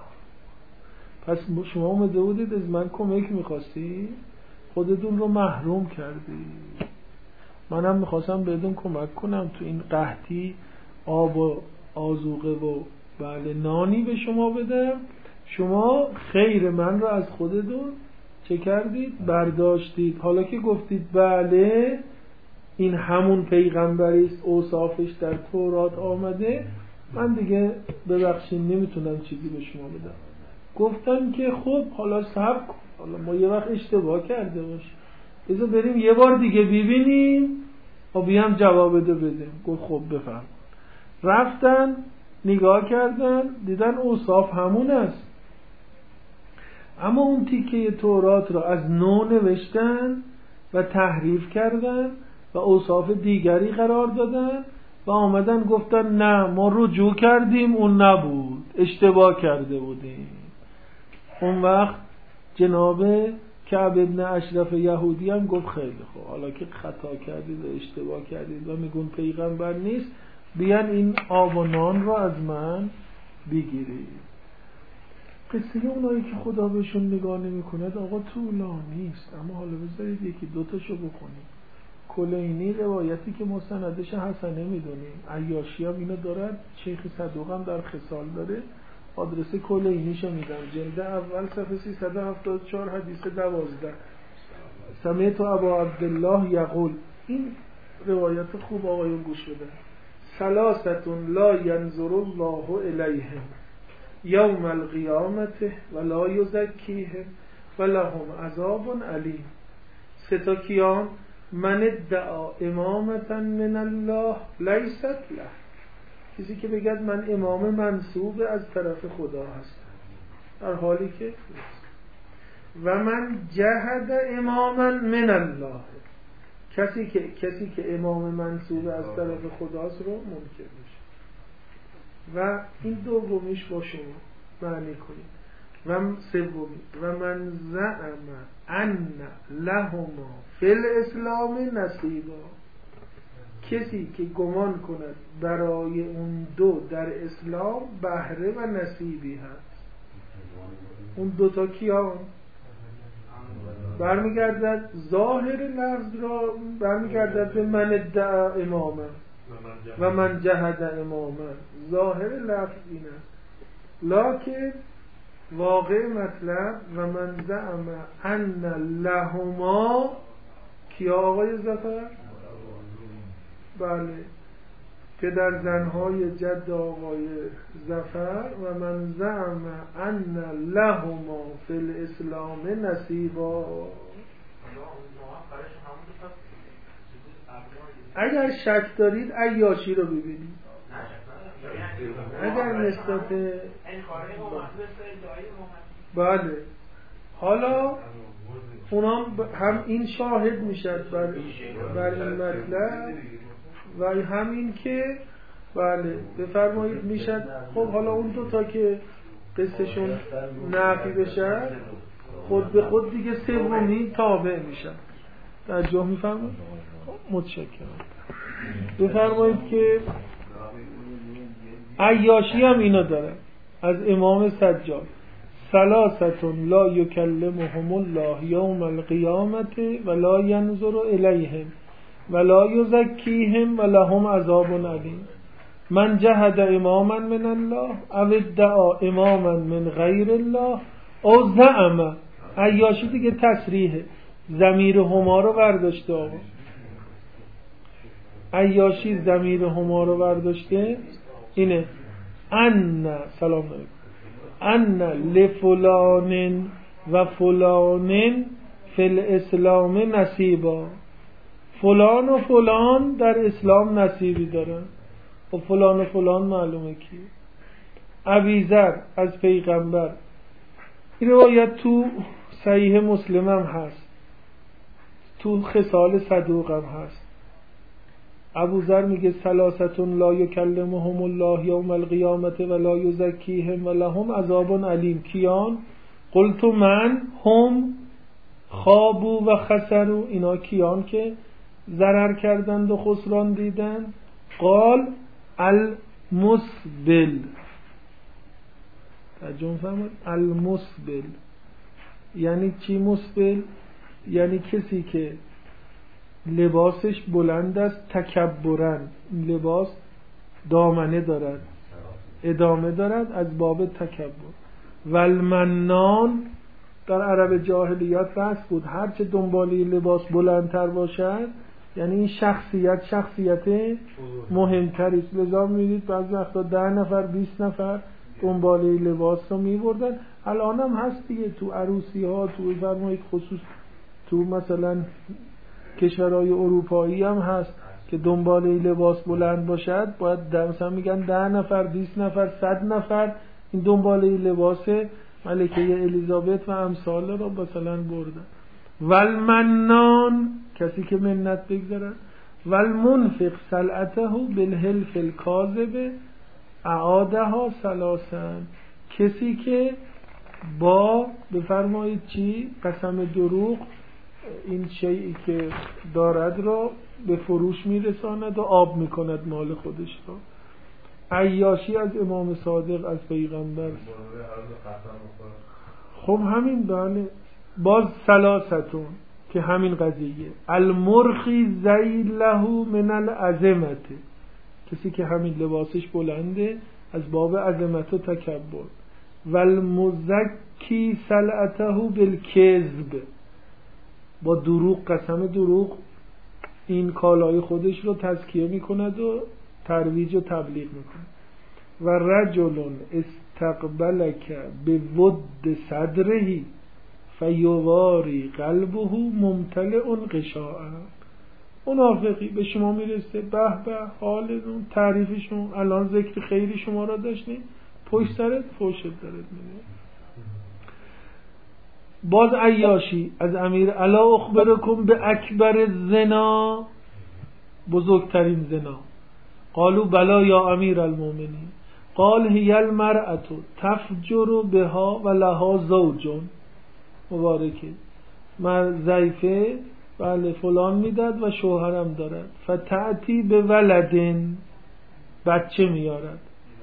پس شما اومده بودید از من کمک میخواستی، خودتون رو محروم کردی، منم میخواستم بهتون کمک کنم تو این قحطی آب و آذوقه و بله نانی به شما بدم، شما خیر من رو از خودتون چه کردید؟ برداشتید. حالا که گفتید بله این همون پیغمبری است اوصافش در تورات آمده، من دیگه ببخشید نمیتونم چیزی به شما بدم. گفتن که خب حالا صبر کن، حالا ما یه وقت اشتباه کرده باش، بذار بریم یه بار دیگه ببینیم و بیام جواب بده بدیم. گفت خب بفهم. رفتن نگاه کردن دیدن اوصاف همون است، اما اون تیکه تورات رو از نو نوشتن و تحریف کردن و اوصاف دیگری قرار دادن و آمدن گفتن نه ما رجوع کردیم اون نبود، اشتباه کرده بودیم. اون وقت جناب کعب ابن اشرف یهودی هم گفت خیلی خوب، حالا که خطا کردید و اشتباه کردید و میگون پیغمبر نیست، بیان این آب و نان رو از من بگیرید. قصه اونایی که خدا بهشون نگاه نمی کند آقا طولانی است، اما حالا بذارید یکی دوتاشو بخونیم. کلینی روایتی که مستندش حسنه میدونیم، عیاشی هم اینو دارد، شیخ صدوق هم در خصال داره، آدرس کلینیشو میدم، جلد اول صفحه سیصد و هفتاد و چهار حدیث دوازده. سمعت ابا عبدالله یقول، این روایت خوب آقایون گوش بدن، ثلاثتون لا ینظر الله الیهم یوم القیامت ولا یزکیهم ولهم عذاب علیم. سه تا کیان؟ من ادعا امامتا من الله لیست له، کسی که بگد من امام منصوب از طرف خدا هستم در حالی که و من جهد اماما من الله، کسی که کسی که امام منصوب از طرف خداست رو منکر میشه. و این دومیش با شما معنی کنید. و سومی و من زعم ان لهما فی الاسلام نصیبا، کسی که گمان کند برای اون دو در اسلام بهره و نصیبی هست. اون دوتا کیان؟ برمیگردد ظاهر لفظ را برمیگردد به من ادعا اماما و من جهد اماما، ظاهر لفظ این است، لکن واقع مطلب و من زعم ان لهما کیا آقای ظفر؟ بله پدر زنهای جد آقای ظفر، و من زعم ان لهما فی الاسلام نصیبا. اگر شک دارید عیاشی رو ببینید، اگر نسبت بله حالا اونا هم این شاهد میشد بر, بر این مطلب و همین که بله بفرمایید میشد. خب حالا اون دوتا که قصهشون نفی بشد خود به خود دیگه سومی تابع میشن. توجه می‌فرمایید؟ متشکرم. بفرمایید که عیاشی هم اینو داره از امام سجاد: ثلاثة لا یکلمهم الله یوم القیامة ولا ینظر الیهم ولا یزکیهم ولهم عذاب علیم. من جهد اماما من الله او ادعا اماما من غیر الله او زعم. عیاشی دیگه تصریحه، ضمیر هما رو برداشته. آقا عیاشی ضمیر هما رو برداشته، اینه ان سلام علیکم ان لفلان و فلان فی الاسلام نصیبا. فلان و فلان در اسلام نصیبی دارن. و فلان و فلان معلومه کی؟ ابیذر از پیغمبر. این روایت تو صحیح مسلم هم هست، تو خصال صدوق هم هست. ابوذر میگه ثلاثة لا یکلمهم الله یوم القیامة ولا یزکیهم ولهم عذاب علیم. کیان؟ قلت من هم خابوا و خسروا. اینا کیان که ضرر کردند و خسران دیدند؟ قال المسبل. ترجمه فرمایید المسبل یعنی چی؟ مسبل یعنی کسی که لباسش بلند است تکبرن، لباس دامنه دارد، ادامه دارد، از باب تکبر. والمنان در عرب جاهلیت رسم بود، هرچه دنبالی لباس بلندتر باشد یعنی این شخصیت شخصیت مهمتری است. لذا می‌دید بعضی وقتا ده نفر بیست نفر دنبالی لباس رو می‌بردن. الان هم هست دیگه، تو عروسی ها، تو فرمایید خصوص تو مثلا کشورهای اروپایی هم هست که دنبال لباس بلند باشد باید مثلا میگن ده نفر بیست نفر صد نفر این دنبال لباس ملکه الیزابت و امثال را مثلا بردن. والمنان کسی که منت بگذارد. والمنفق سلعته بالحلف الکاذب اعادها ثلاثا. کسی که با بفرمایید چی؟ قسم دروغ این شیئی که دارد را به فروش میرساند و آب میکند مال خودش را. عیاشی از امام صادق از پیغمبر. خب همین بله. باز ثلاثتون که همین قضیه. المرخی ذیله من العظمت. کسی که همین لباسش بلنده از باب عظمت و تکبر. والمزکی سلعته بالکذب. با دروغ قسم دروغ این کالای خودش رو تزکیه میکند و ترویج و تبلیغ میکند. و رجل استقبلک به ود صدره فیواری قلبه ممتلئ قشاء. منافقی به شما میرسه، به به حالتون، تعریفشون، الان ذکر خیری شما را داشتیم، پشت سرت فوشت دارد میده. باز عیاشی از امیر: الا اخبرکم به اکبر زنا، بزرگترین زنا. قالوا بلا یا امیر المؤمنین. قال هی المرأة تفجر بها و لها زوج. مبارکه مرد ضعیفه بله فلان میداد و شوهرم دارد. فتأتی به ولدن، بچه میارد.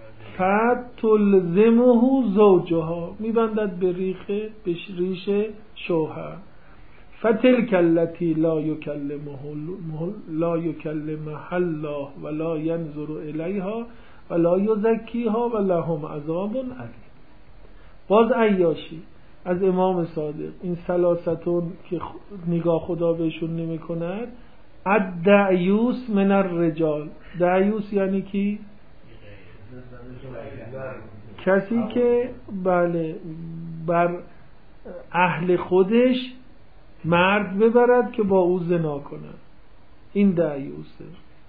فتلزمه زوجها، میبندد به ریخه به ریش شوهر. فتلک التی لا یکلمه لا یکلمها الله ولا ینظر الیها ولا یزکیها ولهم عذاب علیم. باز عیاشی از امام صادق: این ثلاثتون که نگاه خدا بهشون نمی کند. الدعیوس من الرجال. دعیوس یعنی کی؟ کسی که بله بر اهل خودش مرد ببرد که با او زنا کند، این دعیوسه.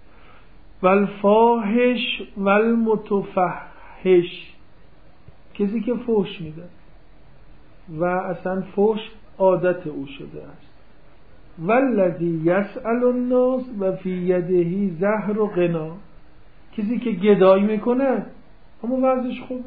والفاحش والمتفحش، کسی که فحش میده و اصلا فحش عادت او شده است. والذی یسأل الناس و فی یده زهر و غنا، کسی که گدایی میکنه اما وضعش خوبه،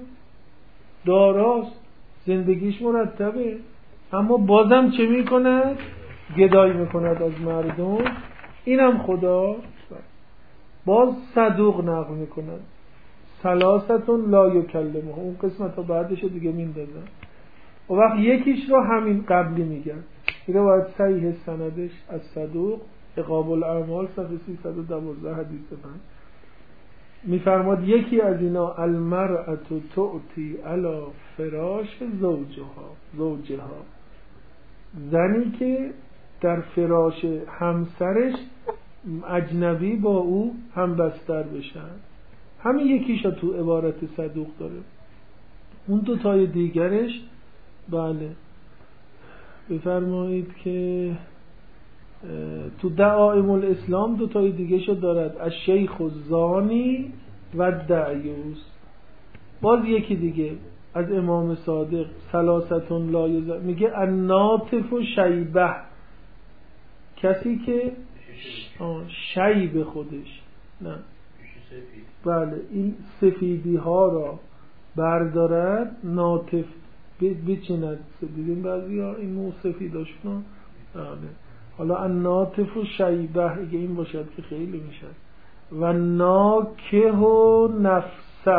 داراست، زندگیش مرتبه، اما بازم چه میکنه؟ گدایی میکند از مردم، اینم خدا. باز صدوق نقل میکند ثلاثتون لا یکلمه، اون قسمت ها بعدش دیگه میندازن. و وقت یکیش رو همین قبلی میگن، میگه باید صحیح سندش از صدوق اقاب الاعمال صفحه سیصد و دوازده حدیث من میفرماد یکی از اینا المرأة تؤتی علی فراش زوجها زوجها، زنی که در فراش همسرش اجنبی با او هم بستر بشن. همین یکیش تو عبارت صدوق داره. اون دو تای دیگرش بله بفرمایید که تو دعائم الاسلام دو تای دیگه شو دارد، از شیخ الزانی و دعیوس. باز یکی دیگه از امام صادق ثلاثتون لا یزن، میگه الناطف و شیبه، کسی که شیب خودش نه بله این سفیدی ها را بردارد، ناطف بچیند. دیدیم بعضی ها این مو سفیداشون بله. حالا الناطف و شیبه اگه این باشد که خیلی میشد. و ناکه و نفسه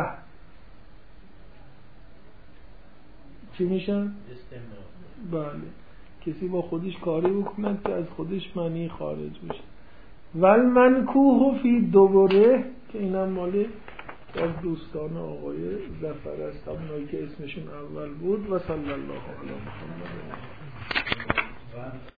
چی میشن؟ بله کسی با خودش کاری بکند که از خودش معنی خارج بشه. ول منکوه فی دوباره که اینم مال از دوستان آقای ظفر است، اونایی که اسمشون اول بود. و صلی الله علیه و محمد.